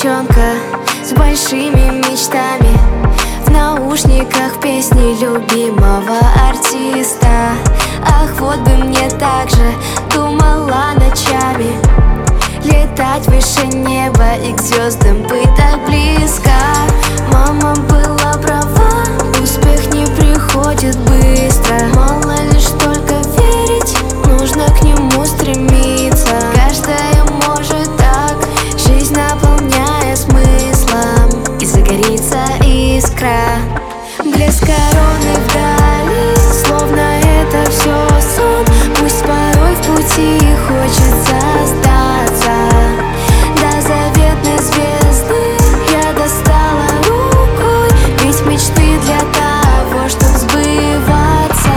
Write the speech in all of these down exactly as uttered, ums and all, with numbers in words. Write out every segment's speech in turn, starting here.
девчонка с большими мечтами, в наушниках песни любимого артиста. Ах, вот бы мне так же, думала ночами, летать выше неба и к звездам быть так близко. Мама была права, успех не приходит быстро. Мало лишь только верить, нужно к нему стремиться. Каждая может так, жизнь наполняя смыслом, и загорится искра. Блеск короны вдали, словно это все сон. Пусть порой в пути хочется остаться, до заветной звезды я достала рукой, ведь мечты для того, чтоб сбываться.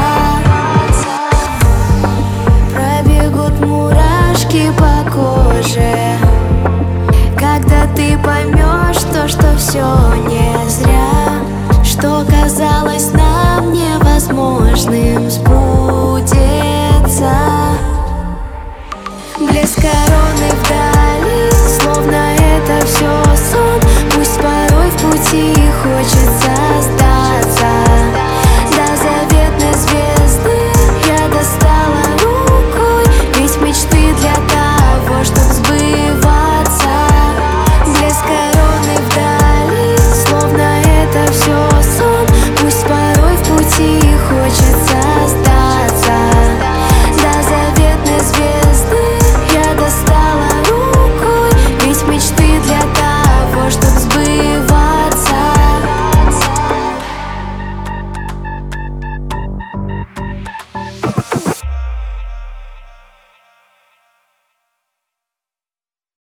Пробегут мурашки по коже, когда ты поймешь то, что все